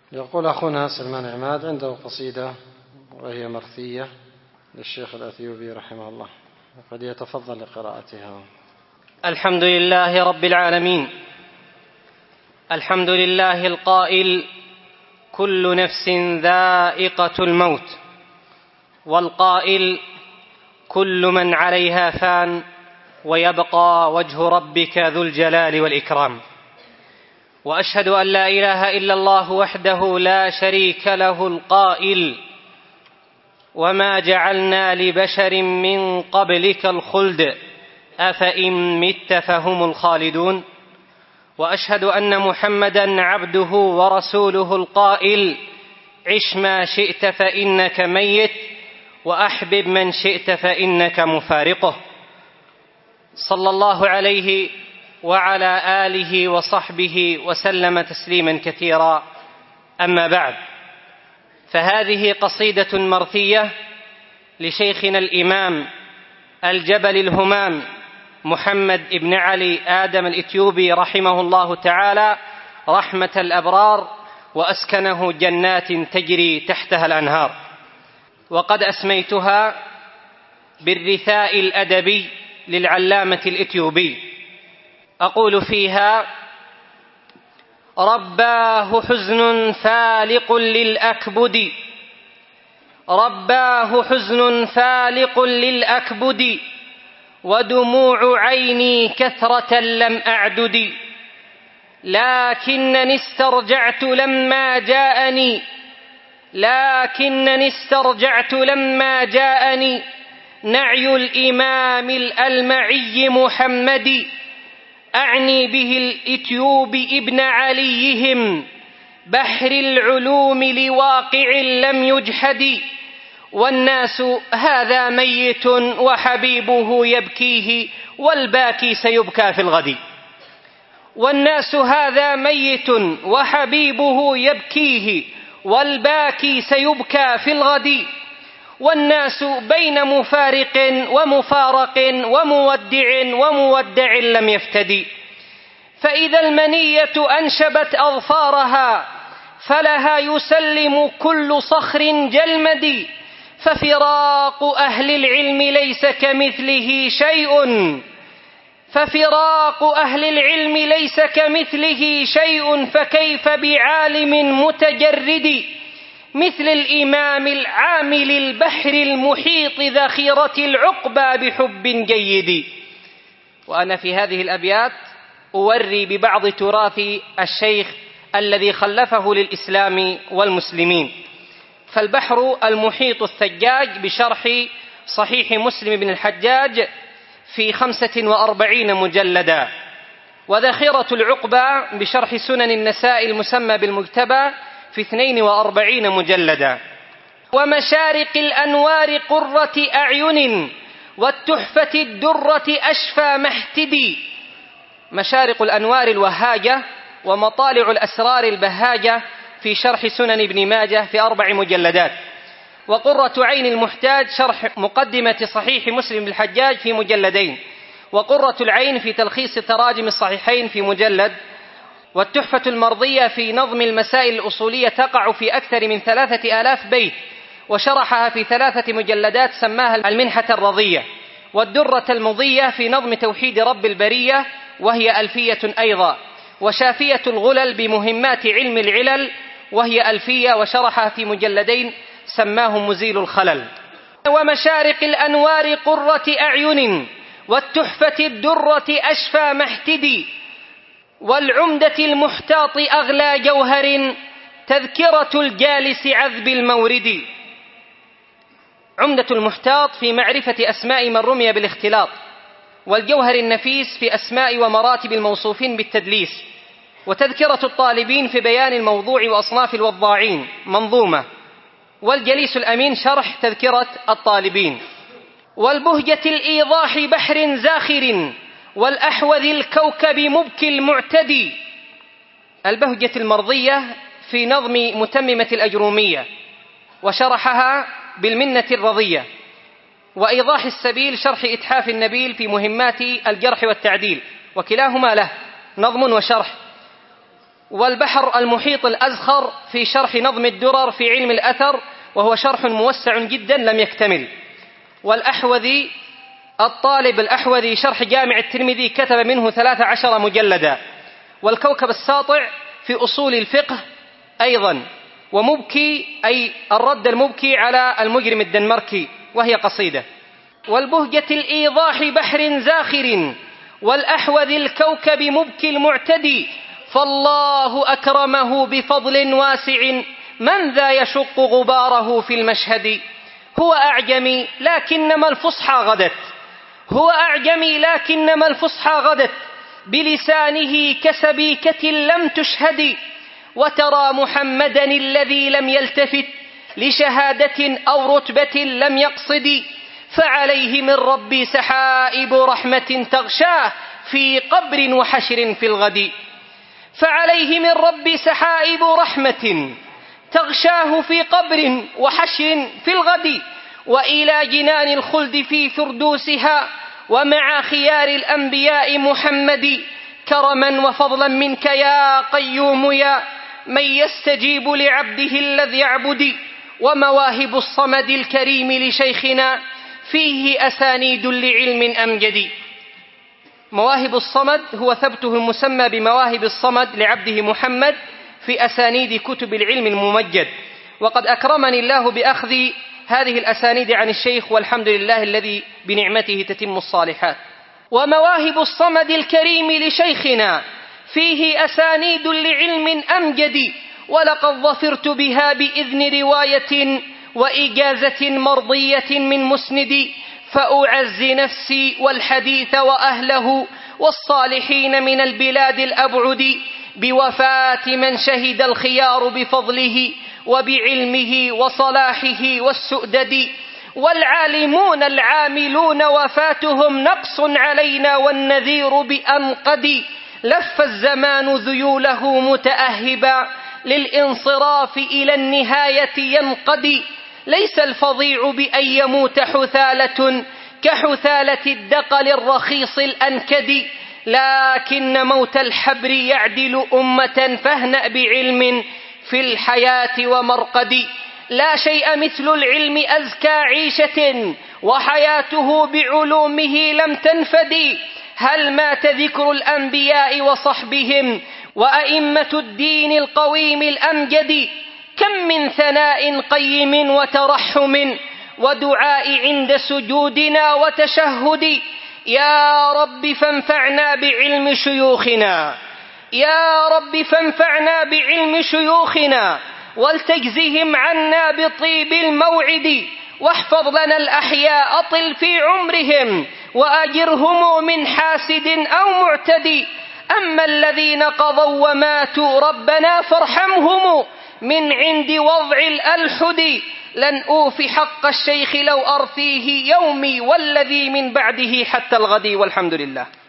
يقول أخونا سلمان عماد عنده قصيدة وهي مرثية للشيخ الأثيوبي رحمه الله، وقد يتفضل لقراءتها. الحمد لله رب العالمين، الحمد لله القائل: كل نفس ذائقة الموت، والقائل: كل من عليها فان ويبقى وجه ربك ذو الجلال والإكرام. وأشهد أن لا إله إلا الله وحده لا شريك له القائل: وما جعلنا لبشر من قبلك الخلد أفإن مت فهم الخالدون. وأشهد أن محمدا عبده ورسوله القائل: عش ما شئت فإنك ميت، وأحبب من شئت فإنك مفارقه. صلى الله عليه وعلى آله وصحبه وسلم تسليما كثيرا. أما بعد، فهذه قصيدة مرثية لشيخنا الإمام الجبل الهمام محمد بن علي آدم الإثيوبي رحمه الله تعالى رحمة الأبرار، وأسكنه جنات تجري تحتها الأنهار. وقد أسميتها بالرثاء الأدبي للعلامة الإثيوبي. أقول فيها: رباه حزن فالق للأكبد، رباه حزن فالق للأكبد، ودموع عيني كثرة لم أعدد، لكنني استرجعت لما جاءني، لكنني استرجعت لما جاءني نعي الإمام الألمعي محمد، أعني به الإثيوب ابن عليهم، بحر العلوم لواقع لم يجحد. والناس هذا ميت وحبيبه يبكيه، والباكي سيبكى في الغد. والناس هذا ميت وحبيبه يبكيه، والباكي سيبكى في الغد. والناس بين مفارق ومفارق ومودع ومودع لم يفتدي. فإذا المنية أنشبت أظفارها فلها يسلم كل صخر جلمد. ففراق أهل العلم ليس كمثله شيء، ففراق أهل العلم ليس كمثله شيء، فكيف بعالم متجرد مثل الإمام العامل البحر المحيط ذخيرة العقبى بحب جيد. وأنا في هذه الأبيات أوري ببعض تراث الشيخ الذي خلفه للإسلام والمسلمين. فالبحر المحيط الثجاج بشرح صحيح مسلم بن الحجاج في 45 مجلدا، وذخيرة العقبى بشرح سنن النساء المسمى بالمجتبى في 42 مجلدا. ومشارق الأنوار قرة أعين، والتحفة الدرة أشفى محتدي. مشارق الأنوار الوهاجة ومطالع الأسرار البهاجة في شرح سنن ابن ماجه في 4 مجلدات. وقرة عين المحتاج شرح مقدمة صحيح مسلم بالحجاج في مجلدين. وقرة العين في تلخيص تراجم الصحيحين في مجلد. والتحفة المرضية في نظم المسائل الأصولية تقع في أكثر من 3000 بيت، وشرحها في 3 مجلدات سماها المنحة الرضية. والدرة المضية في نظم توحيد رب البرية، وهي ألفية أيضا. وشافية الغلل بمهمات علم العلل، وهي ألفية، وشرحها في مجلدين سماه مزيل الخلل. ومشارق الأنوار قرة أعين، والتحفة الدرة أشفى محتدي، والعمدة المحتاط أغلى جوهر، تذكرة الجالس عذب المورد. عمدة المحتاط في معرفة أسماء من رمي بالاختلاط، والجوهر النفيس في أسماء ومراتب الموصوفين بالتدليس، وتذكرة الطالبين في بيان الموضوع وأصناف الوضاعين منظومة، والجليس الأمين شرح تذكرة الطالبين. والبهجة الإيضاح بحر زاخر، والأحوذ الكوكب مبكي المعتدي. البهجة المرضية في نظم متممة الأجرومية، وشرحها بالمنة الرضية. وإيضاح السبيل شرح إتحاف النبيل في مهمات الجرح والتعديل، وكلاهما له نظم وشرح. والبحر المحيط الأزخر في شرح نظم الدرر في علم الأثر، وهو شرح موسع جدا لم يكتمل. والأحوذي الطالب الأحوذي شرح جامع الترمذي كتب منه 13 مجلدا. والكوكب الساطع في أصول الفقه أيضا. ومبكي أي الرد المبكي على المجرم الدنماركي وهي قصيدة. والبهجة الإيضاح بحر زاخر، والأحوذ الكوكب مبكي المعتدي، فالله أكرمه بفضل واسع، من ذا يشق غباره في المشهد. هو أعجمي لكنما الفصحى غدت، هو أعجمي لكنما الفصحى غدت، بلسانه كسبيكة لم تشهد. وترى محمدا الذي لم يلتفت لشهادة أو رتبة لم يقصد، فعليه من ربي سحائب رحمة تغشاه في قبر وحشر في الغد. فعليه من ربي سحائب رحمة تغشاه في قبر وحشر في الغد، وإلى جنان الخلد في فردوسها، ومع خيار الأنبياء محمد. كرما وفضلا منك يا قيوم، يا من يستجيب لعبده الذي يعبد. ومواهب الصمد الكريم لشيخنا، فيه أسانيد لعلم أمجد. مواهب الصمد هو ثبته المسمى بمواهب الصمد لعبده محمد في أسانيد كتب العلم الممجد. وقد أكرمني الله بأخذ هذه الأسانيد عن الشيخ، والحمد لله الذي بنعمته تتم الصالحات. ومواهب الصمد الكريم لشيخنا، فيه أسانيد لعلم أمجد، ولقد ظفرت بها بإذن رواية وإجازة مرضية من مسند. فأعز نفسي والحديث وأهله والصالحين من البلاد الأبعد، بوفاة من شهد الخيار بفضله وبعلمه وصلاحه والسؤدد. والعالمون العاملون وفاتهم نقص علينا، والنذير بأنقد. لف الزمان ذيوله متأهبا للانصراف إلى النهاية ينقضي. ليس الفظيع بأن يموت حثالة كحثالة الدقل الرخيص الأنكد، لكن موت الحبر يعدل أمة، فاهنأ بعلم في الحياة ومرقد. لا شيء مثل العلم أزكى عيشة، وحياته بعلومه لم تنفد. هل مات ذكر الأنبياء وصحبهم وأئمة الدين القويم الأمجد؟ كم من ثناء قيم وترحم ودعاء عند سجودنا وتشهد. يا رب فانفعنا بعلم شيوخنا، يا رب فانفعنا بعلم شيوخنا، ولتجزهم عنا بطيب الموعد. واحفظ لنا الأحياء طل في عمرهم، وأجرهم من حاسد أو معتدي. أما الذين قضوا وماتوا ربنا فارحمهم، من عند وضع الألحد. لن أوفي حق الشيخ لو أرثيه يومي، والذي من بعده حتى الغد. والحمد لله.